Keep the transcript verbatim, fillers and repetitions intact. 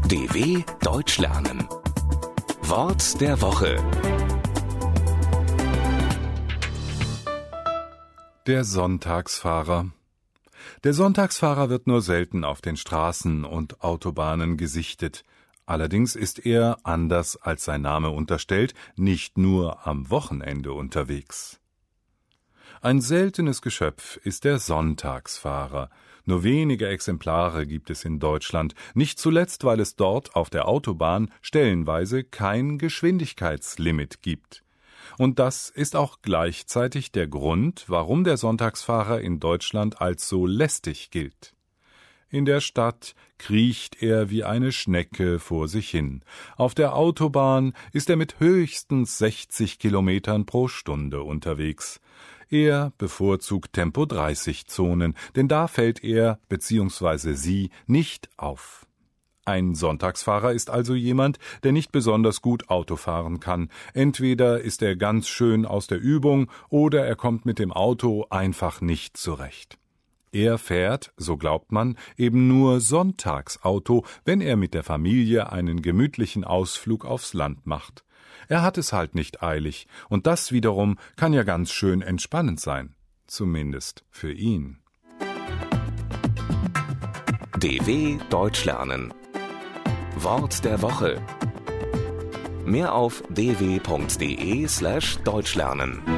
D W Deutsch lernen. Wort der Woche. Der Sonntagsfahrer. Der Sonntagsfahrer wird nur selten auf den Straßen und Autobahnen gesichtet. Allerdings ist er, anders als sein Name unterstellt, nicht nur am Wochenende unterwegs. Ein seltenes Geschöpf ist der Sonntagsfahrer. Nur wenige Exemplare gibt es in Deutschland, nicht zuletzt, weil es dort auf der Autobahn stellenweise kein Geschwindigkeitslimit gibt. Und das ist auch gleichzeitig der Grund, warum der Sonntagsfahrer in Deutschland als so lästig gilt. In der Stadt kriecht er wie eine Schnecke vor sich hin. Auf der Autobahn ist er mit höchstens sechzig Kilometern pro Stunde unterwegs. Er bevorzugt Tempo dreißig Zonen, denn da fällt er bzw. sie nicht auf. Ein Sonntagsfahrer ist also jemand, der nicht besonders gut Auto fahren kann. Entweder ist er ganz schön aus der Übung oder er kommt mit dem Auto einfach nicht zurecht. Er fährt, so glaubt man, eben nur Sonntagsauto, wenn er mit der Familie einen gemütlichen Ausflug aufs Land macht. Er hat es halt nicht eilig, und das wiederum kann ja ganz schön entspannend sein, zumindest für ihn. D W Deutsch lernen. Wort der Woche. Mehr auf d w punkt d e slash deutsch lernen.